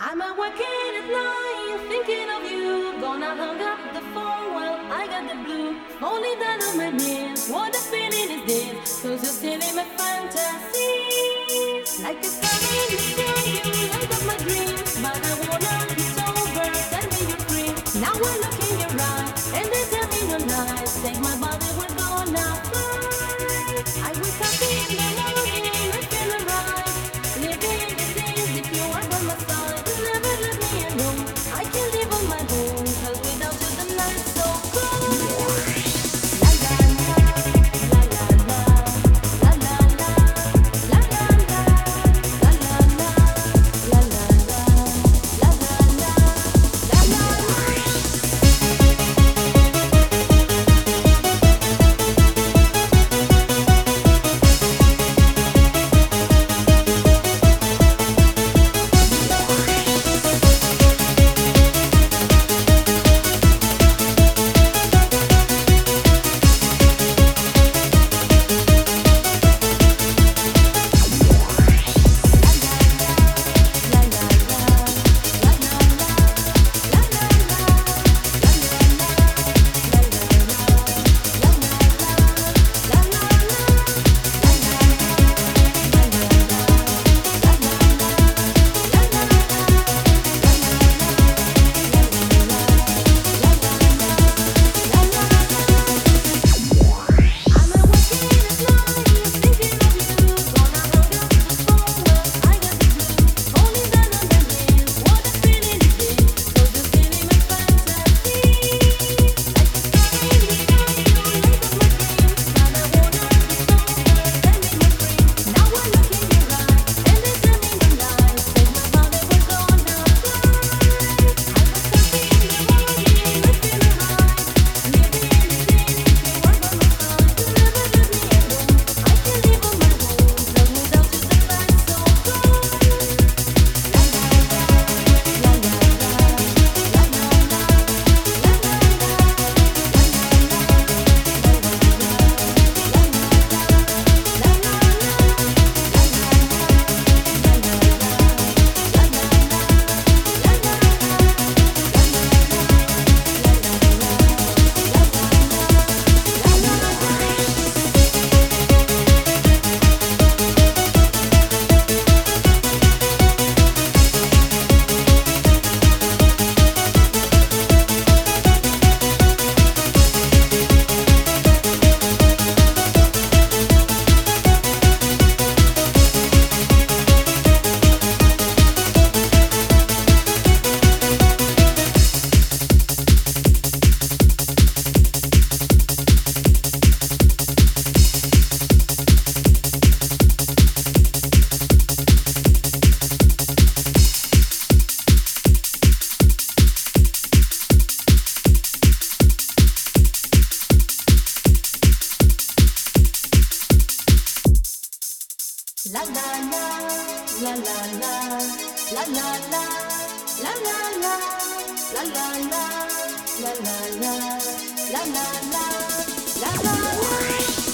I'm working at night, thinking of you. Gonna hang up the phone while I got the blue. Falling down on my knees, what a feeling is this? Cause you're still in my fantasies. Like a star in the sky, you light up my dreams. But I wanna be sober, tell me you're free. Now I look in your eyes, and they tell me no lies. Take my body, we're gonna fly. I wake up in the morning, I feel alright. Living the days if you are by my side. Never let me alone. I can live on my own, cause without you the night's so cold. La la la, la la la, la la la, la la la, la la la, la la la, la la la, la la la. La la la, la la la, la la la, la la la, la la la, la la la, la la la, la la la.